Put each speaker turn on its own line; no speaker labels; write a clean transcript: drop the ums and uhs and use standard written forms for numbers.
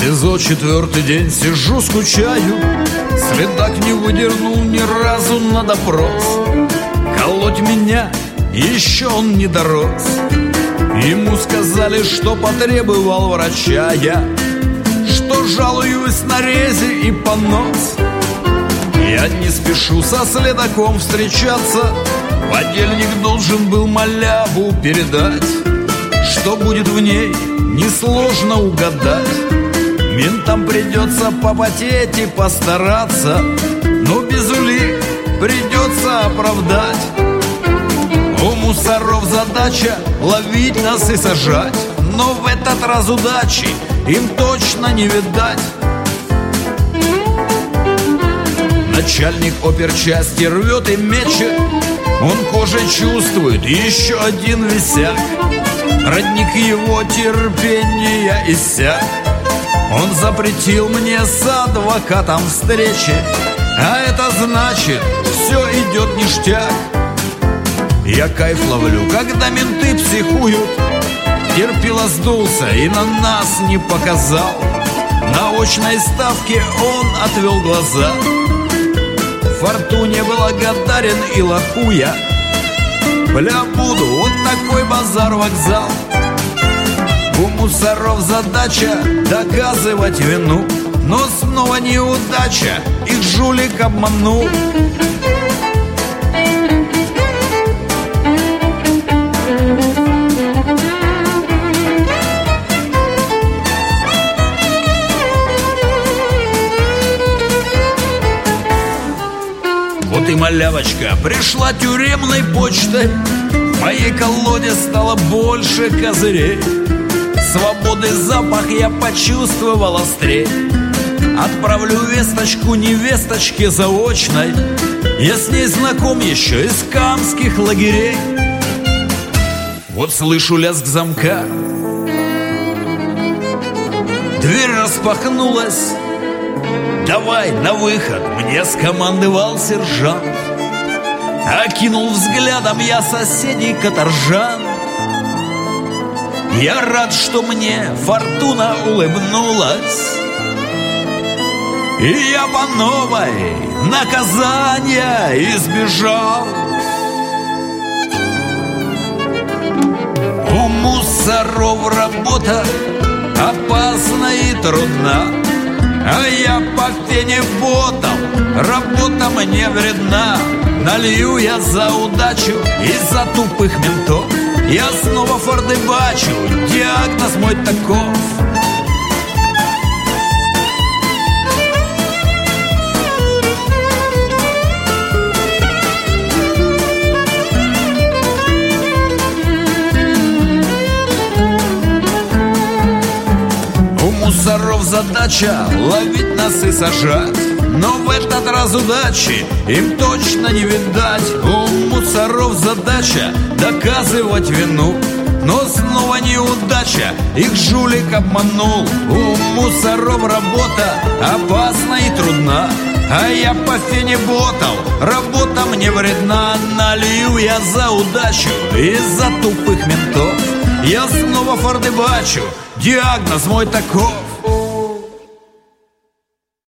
СИЗО 4-й день сижу, скучаю. Следак не выдернул ни разу на допрос. Колоть меня еще он не дорос. Ему сказали, что потребовал врача я, что жалуюсь на рези и понос. Я не спешу со следаком встречаться. Подельник должен был маляву передать. Что будет в ней, несложно угадать. Ментам придется попотеть и постараться, но без улик придется оправдать. У мусоров задача ловить нас и сажать, но в этот раз удачи им точно не видать. Начальник оперчасти рвет и мечет, он кожей чувствует еще один висяк. Родник его терпения иссяк. Он запретил мне с адвокатом встречи, а это значит, все идет ништяк. Я кайф ловлю, когда менты психуют. Терпило сдулся и на нас не показал. На очной ставке он отвел глаза. Фортуне благодарен и лоху я. Бля, буду, вот такой базар-вокзал. У мусоров задача доказывать вину, но снова неудача, их жулик обманул. Вот и малявочка пришла тюремной почтой. В моей колоде стало больше козырей. Свободы запах я почувствовал острей. Отправлю весточку невесточке заочной. Я с ней знаком еще из камских лагерей. Вот слышу лязг замка. Дверь распахнулась. «Давай на выход!» — мне скомандовал сержант. Окинул взглядом я соседей каторжан. Я рад, что мне фортуна улыбнулась, и я по новой наказания избежал. У мусоров работа опасна и трудна, а я по фене ботом, работа мне вредна. Налью я за удачу и за тупых ментов. Я снова фордыбачу, диагноз мой таков. У мусоров задача ловить нас и сажать, но в этот раз удачи им точно не видать. У мусоров задача доказывать вину, но снова неудача, их жулик обманул. У мусоров работа опасна и трудна, а я по фене ботал, работа мне вредна. Налью я за удачу и за тупых ментов. Я снова фордыбачу, диагноз мой таков.